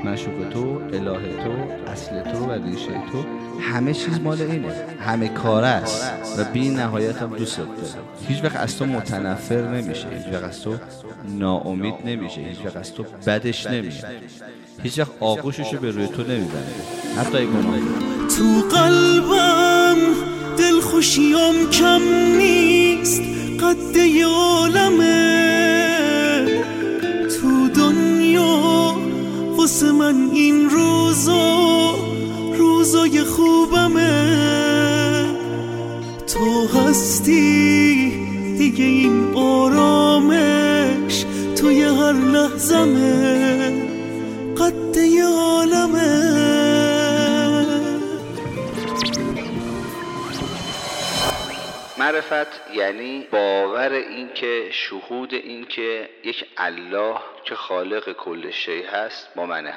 معشوق تو، اله تو، اصل تو و ریشه تو، همه چیز مال اینه، همه کاره است و بی نهایت هم دوست داره. هیچ وقت از تو متنفر نمیشه، هیچ وقت از تو ناامید نمیشه، هیچ وقت از تو بدش نمیشه، هیچ وقت آغوششو به روی تو نمیبنده، حتی ای گناه. تو قلبم دل خوشیم کم نیست، قد عالمه تو دنیا، واسه من این روزای خوبمه. تو هستی دیگه، این آرامش توی هر لحظمه، قد عالمه. معرفت یعنی باور این که، شهود این که یک الله که خالق کل شی هست با من،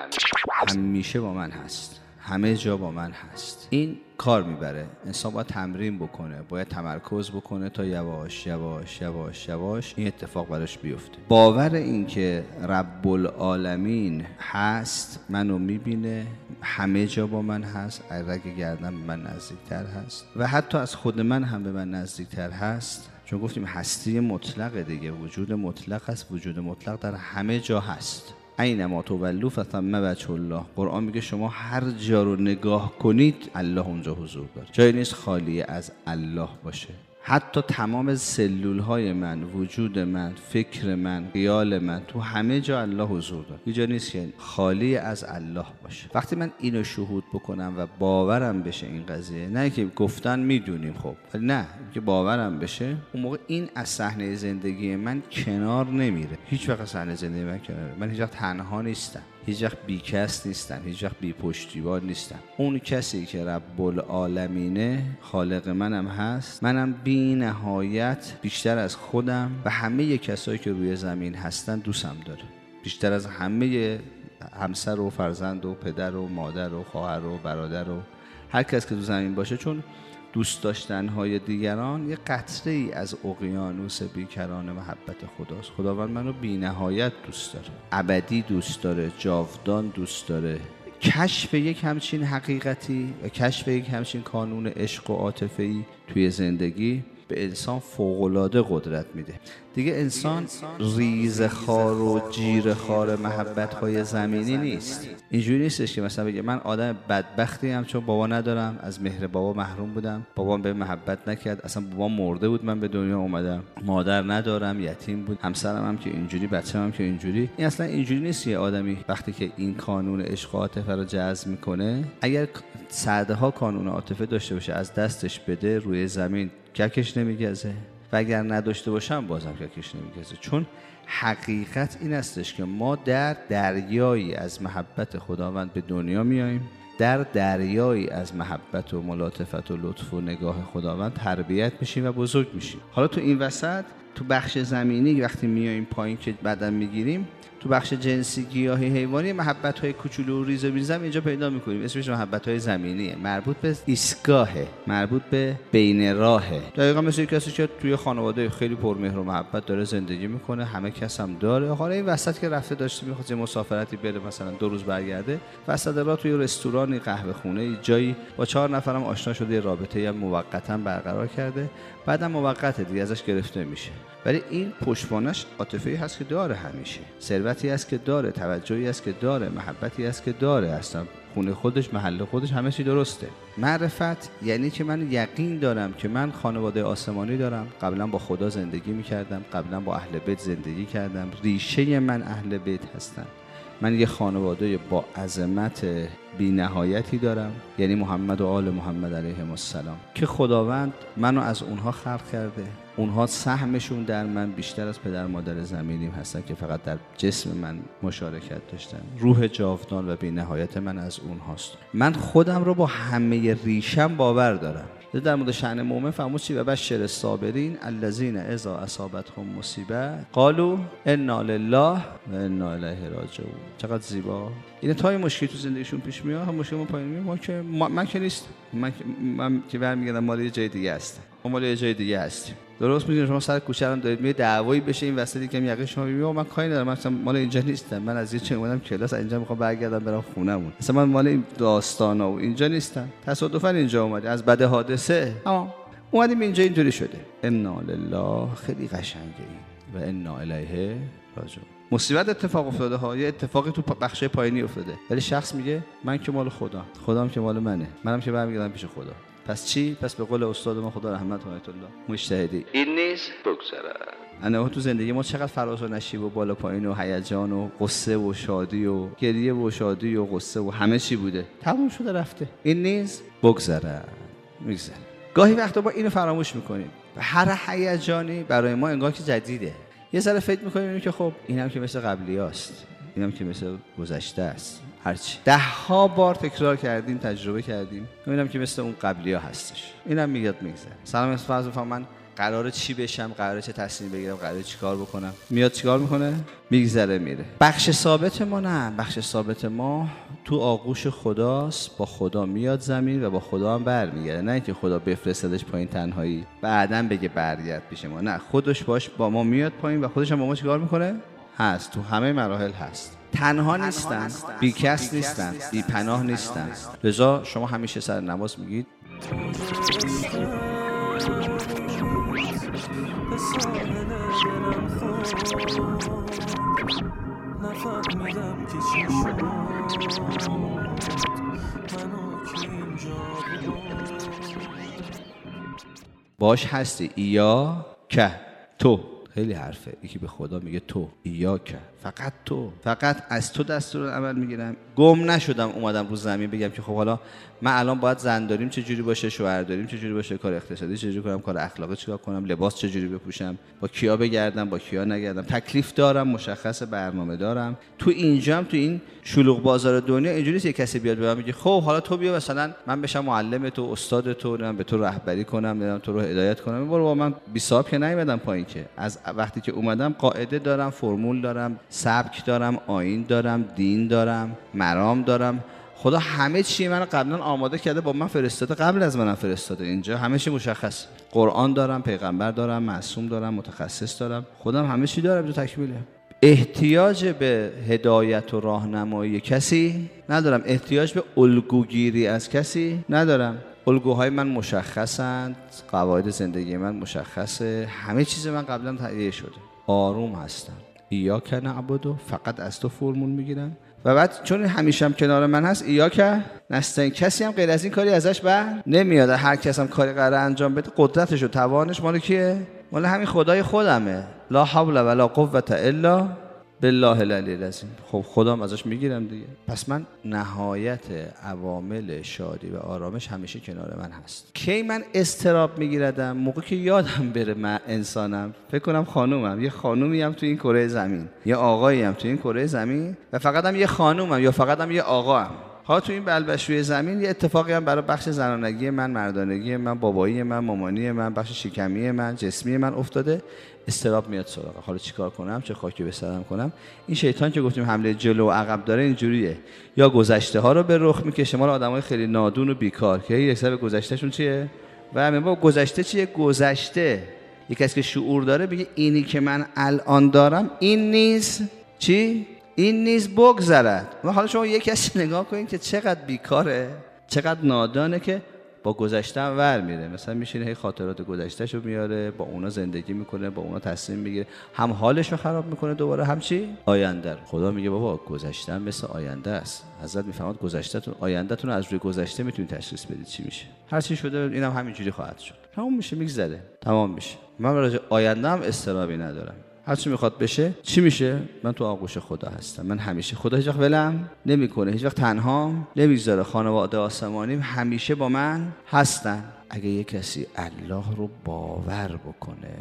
همیشه با من هست، همه جا با من هست. این کار میبره، انسان باید تمرین بکنه، باید تمرکز بکنه تا یواش یواش یواش یواش این اتفاق براش بیفته. باور این که رب العالمین هست، منو میبینه، همه جا با من هست، رگ گردن به من نزدیکتر هست و حتی از خود من هم به من نزدیکتر هست، چون گفتیم هستی مطلق دیگه، وجود مطلق هست، وجود مطلق در همه جا هست. اینما تولوا فثم وجه الله. قرآن میگه شما هر جا رو نگاه کنید الله اونجا حضور داره، جایی نیست خالی از الله باشه. حتی تمام سلول های من، وجود من، فکر من، خیال من، تو همه جا الله حضور داره، یه جا نیست که خالی از الله باشه. وقتی من اینو شهود بکنم و باورم بشه این قضیه، نه که گفتن میدونیم خب، نه که باورم بشه، اون موقع این از صحنه زندگی من کنار نمیره. هیچ وقت صحنه زندگی من کنار نمیره. من هیچ وقت تنها نیستم، هیچ وقت بی کس نیستم، هیچ وقت بی پشتیبان نیستم. اون کسی که رب العالمینه، خالق منم هست، منم بی نهایت بیشتر از خودم و همه کسایی که روی زمین هستن دوستم داره، بیشتر از همه همسر و فرزند و پدر و مادر و خواهر و برادر و هر کس که تو زمین باشه، چون دوست داشتنهای دیگران یه قطره ای از اقیانوس بیکران محبت خداست. خداوند منو بی نهایت دوست داره، ابدی دوست داره، جاودان دوست داره. کشف یک همچین حقیقتی و کشف یک همچین کانون عشق و عاطفه‌ای توی زندگی به انسان فوق‌العاده قدرت میده. دیگه انسان ریزخوار و جیرخوار محبت‌های زمینی نیست. اینجوری نیستش که مثلا بگه من آدم بدبختی ام چون بابا ندارم، از مهر بابا محروم بودم، بابام به محبت نکرد، اصلا بابام مرده بود من به دنیا اومدم، مادر ندارم، یتیم بود، همسرم هم که اینجوری، بچه‌م هم که اینجوری. این اصلا اینجوری نیست. یه آدمی وقتی که این کانون عشق و عاطفه رو جذب میکنه، اگر صدها کانون عاطفه داشته باشه از دستش بده، روی زمین ککش نمیگزه و اگر نداشته باشم بازم ککش نمیگزه. چون حقیقت این استش که ما در دریایی از محبت خداوند به دنیا میاییم، در دریایی از محبت و ملاطفت و لطف و نگاه خداوند تربیت میشیم و بزرگ میشیم. حالا تو این وسط، تو بخش زمینی وقتی میاییم پایین که بدن میگیریم، تو بخش جنسی، گیاهی، حیوانی، محبت‌های کوچولو و ریز و ریزم اینجا پیدا می‌کنیم. اسمش محبت‌های زمینیه، مربوط به ایستگاهه، مربوط به بین راهه. دقیقاً مثل کسی که توی خانواده خیلی پرمهر و محبت داره زندگی می‌کنه، همه کس هم داره. حالا این وسط که رفته داشته می‌خواد یه مسافرتی بره، مثلا 2 روز برگرده، وسط راه توی رستورانی، قهوه خونه، جایی با 4 نفرم آشنا شده، یه رابطه‌ای هم موقتاً برقرار کرده، بعدم موقته دیگه ازش گرفته میشه. ولی این پشتوانش عاطفه‌ای هست که داره، همیشه ثروتی هست که داره، توجهی هست که داره، محبتی هست که داره، اصلا خونه خودش، محل خودش، همه چی درسته. معرفت یعنی که من یقین دارم که من خانواده آسمانی دارم، قبلا با خدا زندگی میکردم، قبلا با اهل بیت زندگی کردم، ریشه من اهل بیت هستن، من یه خانواده با عظمت بی نهایتی دارم، یعنی محمد و آل محمد علیهم السلام، که خداوند منو از اونها خلق کرده. اونها سهمشون در من بیشتر از پدر مادر زمینیم هستن که فقط در جسم من مشارکت داشتن. روح جاودان و بی نهایت من از اونهاست. من خودم رو با همه ریشم باور دارم. در مورد شأن مؤمن فرمود چی؟ و بشر الصابرین الذین اذا اصابتهم مصیبه قالوا انا لله و انا الیه راجعون. چقدر زیبا. این تا مشکلی تو زندگیشون پیش میاد، هم مشکل ما پایین میاد، من که نیست، من که برمیگردم مال یه جای دیگه هستم، ما مال یه جای دیگه هستیم. درست میگین. شما سر کوچه الان دارید می دعوایی بشه این وسط یکم یقه شما میگه من کاری ندارم، من مثلا مال اینجا نیستم، من از یه چه اومدم کلاس اینجا میخوام برگردم برم خونه‌مون، مثلا من مال این داستانا و اینجا نیستم، تصادفا اینجا اومدی از بعد حادثه اومدیم اینجا اینطوری شده. انا لله خیلی قشنگه این و انا الیه راجعون. مصیبت اتفاق افتاده ها، یه اتفاقی تو بخش پایینی افتاده، ولی شخص میگه من که مال خدا، خدام که مال منه، منم که برمیگردم پیش خدا. پس چی؟ پس به قول استاد ما خدا رحمت آیت الله مجتهدی این نیز بگذره. انا تو زندگی ما چقدر فراز و نشیب و بالا پایین و هیجان و قصه و شادی و گریه و شادی و قصه و همه چی بوده، تموم شده رفته. این نیز بگذره، میگذره. گاهی وقتا ما اینو فراموش میکنیم. هر هیجانی برای ما انگار که جدیده. یه ذره فکر میکنیم که خب اینم که مثل قبلیاست، اینم که مثل گذشته است، هرچی 10 بار تکرار کردیم، تجربه کردیم، اینم که مثل اون قبلیا هستش. اینم میاد میگذره. سلام فرض من قراره چی بشم، قراره چه تصمیم بگیرم، قراره چیکار بکنم، میاد چیکار میکنه، میگذره میره. بخش ثابت ما نه، بخش ثابت ما تو آغوش خداست، با خدا میاد زمین و با خدا هم برمیگرده. نه اینکه خدا بفرستدش پایین تنهایی بعداً بگه برگرد پیش ما، نه، خودش باش با ما میاد پایین و خودش هم با ما چیکار میکنه، هست، تو همه مراحل هست. تنها نیستن، بی کس نیستن، بی پناه نیستن. لذا شما همیشه سر نماز میگید باش هستی ایا که تو. خیلی حرفه، یکی به خدا میگه تو، ایا که، فقط تو، فقط از تو دستور عمل میگیرم. گم نشدم اومدم رو زمین بگم که خب حالا من الان باید زن داریم چه جوری باشه، شوهر داریم چه جوری باشه، کار اقتصادی چه جوری کنم، کار اخلاقی چیکار کنم، لباس چه جوری بپوشم، با کیا بگردم با کیا نگردم. تکلیف دارم، مشخص برنامه دارم. تو اینجام تو این شلوغ بازار دنیا اینجوری نیست کسی بیاد به من بگه خب حالا تو بیا مثلا من بشم معلم تو، استاد تو، من به تو رهبری کنم، تو رو هدایت کنم. برو با من بی حساب که نیومدم پایین که. از وقتی که اومدم قاعده دارم، فرمول دارم، سبک دارم، آیین دارم، دین دارم، مرام دارم. خدا همه چی منو قبلا آماده کرده، با من فرستاده، قبل از منم فرستاده. اینجا همه چی مشخص. قرآن دارم، پیغمبر دارم، معصوم دارم، متخصص دارم، خودم همه چی دارم، تو تکمیله. احتیاج به هدایت و راهنمایی کسی ندارم، احتیاج به الگوگیری از کسی ندارم. الگوهای من مشخصند، قواعد زندگی من مشخصه، همه چیز من قبلا تهیه شده. آروم هستم. ایاک نعبدو، فقط از تو فرمول میگیرم. و بعد چون همیشه هم کنار من هست، ایاک نستعین، کسی هم غیر از این کاری ازش بر نمیاد. هر کس هم کاری قراره انجام بده، قدرتش و توانش مال کیه؟ مال همین خدای خودمه. لا حول ولا قوة الا بالله العلی العظیم. خب خودم ازش میگیرم دیگه. پس من نهایت عوامل شادی و آرامش همیشه کنار من هست. کی من اضطراب میگیردم؟ موقعی که یادم بره من انسانم، فکر کنم خانومم، یه خانومی هم تو این کره زمین، یه آقایی هم تو این کره زمین و فقط هم یه خانومم یا فقط هم یه آقام. ها تو این بلبشوی زمین یه اتفاقی هم برای بخش زنانگی من، مردانگی من، بابایی من، مامانی من، بخش شکمی من، جسمی من افتاده. استراب میاد سراغ. حالا چیکار کنم؟ چه خاکی به سرم کنم؟ این شیطان که گفتیم حمله جلو و عقب داره اینجوریه. یا گذشته ها رو به رخ میکشه، مال آدمای خیلی نادون و بیکار که یک سر گذشتهشون چیه و همین با گذشته چیه؟ گذشته. یک کسی که شعور داره میگه اینی که من الان دارم این نیست چی؟ این نیز بگذرد. و حالا شما یک کسی نگاه کنید که چقدر بیکاره، چقدر نادانه که با گذشته هم ور میره. مثلا میشینه هی خاطرات گذشتهشو میاره، با اونا زندگی میکنه، با اونا تصمیم میگیره، هم حالشو خراب میکنه دوباره، هم چی؟ آینده. خدا میگه بابا گذشته هم مثل آینده است. حضرت میفرماد گذشتهتون، آیندهتون از روی گذشته میتونید تشخیص بدید چی میشه. هر چی شده اینم همینجوری خواهد شد. تمام میشه، میگذره، تمام میشه. من راجع آینده هم استرابی ندارم. هر چی میخواد بشه چی میشه؟ من تو آغوش خدا هستم. من همیشه خدا هیچ وقت ولم نمیکنه، هیچ وقت تنها نمیذاره. خانواده آسمانیم همیشه با من هستن. اگه یک کسی الله رو باور بکنه،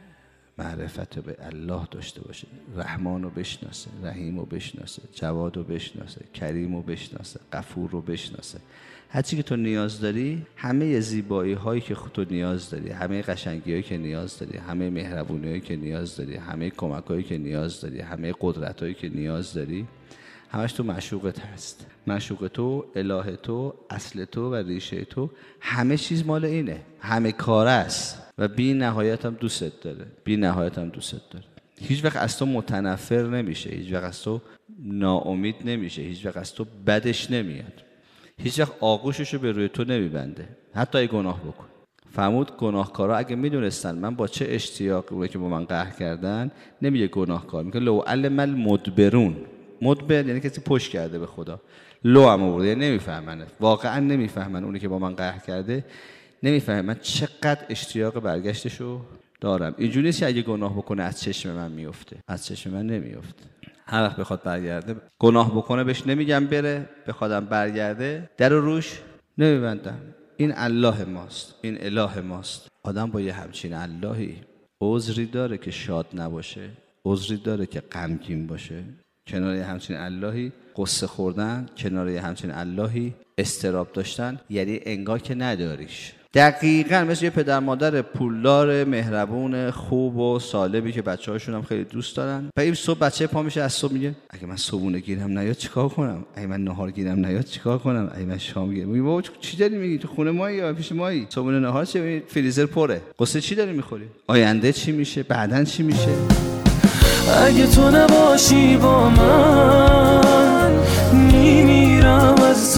معرفت به الله داشته باشه، رحمان رو بشناسه، رحیم رو بشناسه، جواد رو بشناسه، کریم رو بشناسه، غفور رو بشناسه، هرچی که تو نیاز داری، همه زیبایی هایی که تو نیاز داری، همه قشنگی هایی که نیاز داری، همه مهربونی هایی که نیاز داری، همه کمک هایی که نیاز داری، همه قدرت هایی که نیاز داری، همش تو معشوقت هست. معشوق تو، اله تو، اصل تو و ریشه تو، همه چیز مال اینه، همه کاره است و بی نهایت هم دوست داره، بی نهایت هم دوست داره. هیچ وقت از تو متنفر نمیشه، هیچ وقت از تو ناامید نمیشه، هیچ وقت از تو بدش نمیاد، هیچ وقت آغوششو به روی تو نمیبنده، حتی ای گناه بکن. فرمود گناهکارا اگه میدونستن من با چه اشتیاقی اونایی که با من قهر کردن، نمیگه گناهکار، میگه لو علم المدبرون. مدبر یعنی کسی پشت کرده به خدا. لو هم آورده یعنی نمیفهمن، واقعا نمیفهمن. اونی که با من قهر کرده نمیفهمن من چقدر اشتیاق برگشتشو دارم. اینجوری نیست که اگه گناه بکنه از چشم من میفته، از چشم من نمیفته. هر وقت بخواد برگرده، گناه بکنه بهش نمیگم بره، بخوادم برگرده در روش نمیبندم. این الله ماست، این اله ماست. آدم با یه همچین اللهی عذری داره که شاد نباشه، عذری داره که غمگین باشه. کنار یه همچین اللهی قصه خوردن، کنار یه همچین اللهی استراب داشتن، یعنی انگار که نداریش. دقیقاً مثل یه پدر مادر پولدار مهربون خوب و سالمی که بچه‌هاشون هم خیلی دوست دارن. و این صبح بچه پا میشه از صبح میگه اگه من صبحونه گیرم نیاد چیکار کنم؟ اگه من نهار گیرم نیاد چیکار کنم؟ اگه من شام گیرم. میگه بابا چی داری میگی؟ تو خونه مایی یا پیش مایی؟ صبحونه نهار چه؟ فریزر پره. قصه چی داری میخوری؟ آینده چی میشه؟ بعدن چی میشه؟ اگه تو نباشی با من میمیرم از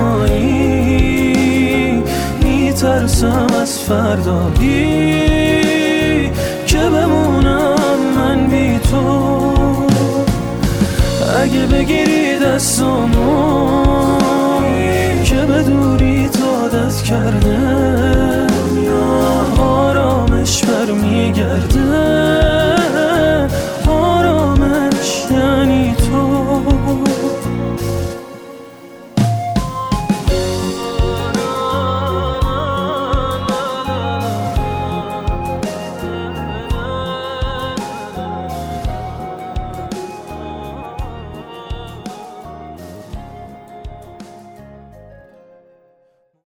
تنهایی، میترسم از فردایی که بمونم من بی تو. اگه بگیری دستامو که به دوری عادت کرده، آرامش برمیگرده، آرامش یعنی تو.